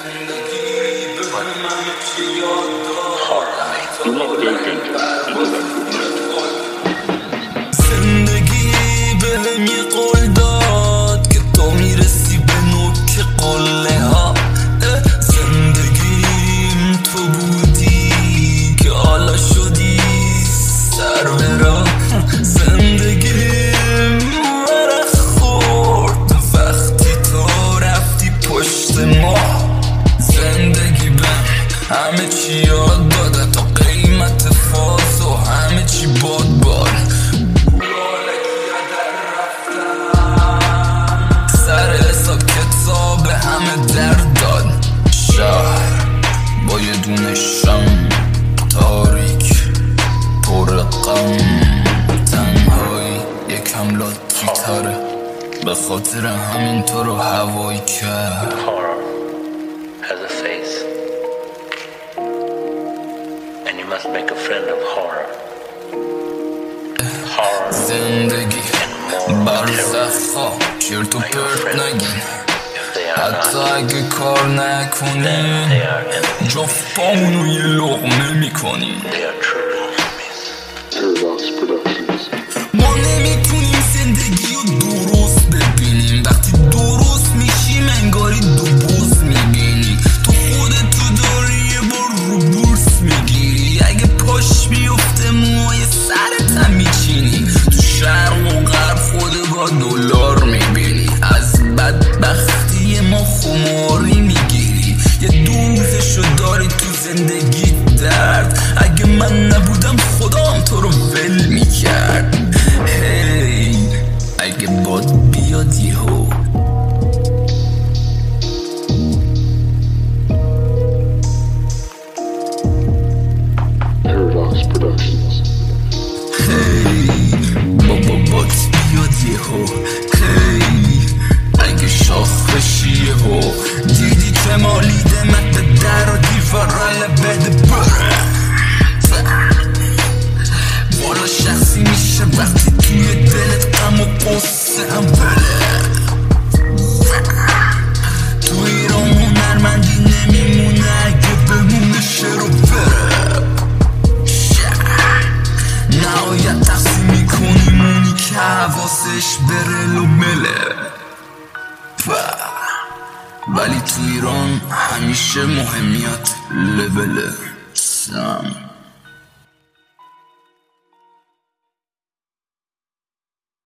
You love very dangerous. You know that good night. زندگی بهم یه قول داد که تو میرسی به نوک قله ها. زندگیم تو بودی که حالا شدی سر به راه. زندگیم مرا خورد وقتی تو رفتی پشت ما. زندگی بهم همه چی یاد داده تا قیمت فاز و همه چی باد سر حساب کتاب همه درد داد. شهر با یه دونه شم تاریک پر غم، تنهایی یکم لاتی تره، به خاطر همین تو رو هوایی کرد. Horror has a face, and you must make a friend of horror. Horror زندگی برزخا چرت و پرت نگین، حتی اگه کار نکنیم جفت پامونو یه لقمه میکنیم. they are true enemies. Paradox Productions. ما نمیتونیم زندگی رو درست ببینیم، وقتی درست میشیم انگاری دو بوس میبینی. تو خودت تو داری یه بار رو بورس میگیری، اگه پاش بیفته موهای سرت هم میچینی. تو شرق و غرب خودگاه دلار میبینی، از بدبختی ما خماری میگیری. یه دوزشو داری تو زندگی درد، اگه من نبودم خدام تو رو ول میکرد. هی اگه باد بیاد یهو Paradox Productions. هی بابا باد بیاد یهو. هی اگه شاخ بشی یهو دیدی که مالیدمت به در و دیوارای بده بره. والا شخصی میشه وقتی توی دلت غم و قصه هم بره. تو ایران هنرمندی نمیمونه اگه بمونه شروع بره. نهایت تقسیم میکنیم اونی که حواسش بره لو مله. ولی تو ایران همیشه مهمیت لول سم.